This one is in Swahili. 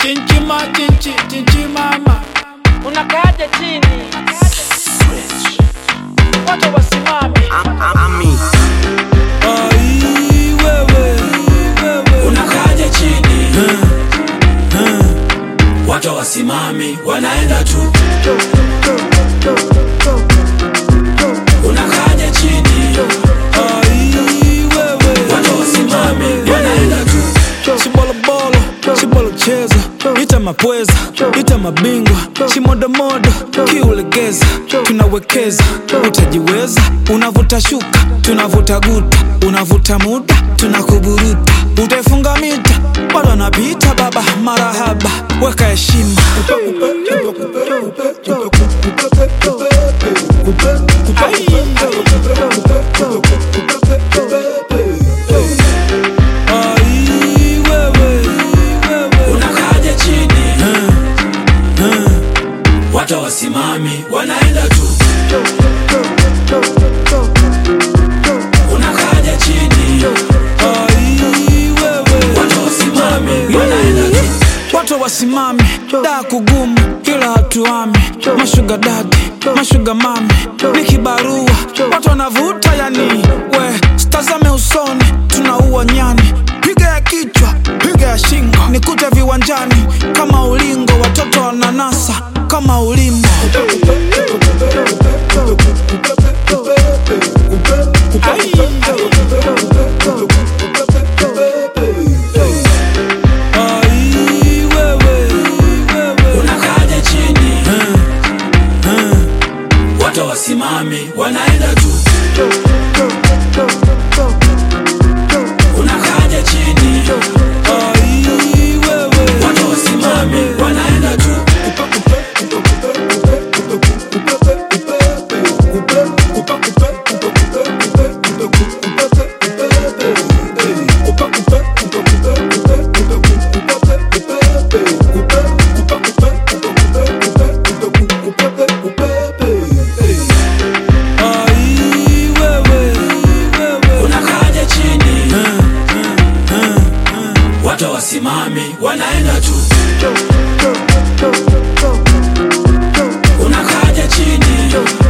Chinchi mama, unakaaje chini? Watu wasimame. wewe unakaaje chini? Watu wasimami wanaenda tu. Unakaaje chini? wewe Watu wasimami wanaenda tu. Chibolo cheza, ita mapweza, ita mabingwa, chimodomodo, kiulegeza, tunawekeza, utajiweza, unavuta shuka, tunavuta guta, unavuta muda, tunakuburuta, utaifunga mita, bado napita baba, marahaba, weka heshima. Watu wasimami wanaenda tu. Unakaaje chini? Watu wasimami wanaenda tu. Watu wasimami, da kugumu, kila hatuami. Mashuga dadi, mashuga mami, ni kibarua, watu wanavuta yani. We, stazame usoni, tunaua nyani. Piga ya kichwa, piga ya shingo, nikute viwanjani kama ulingo. Watoto wananasa kama ulimo. Unakaaje chini? Watu wasimami wanaenda tu. Unakaaje chini? Watu wasimami wanaenda tu. Unakaaje chini? Watu wasimami wanaenda tu. Unakaaje chini?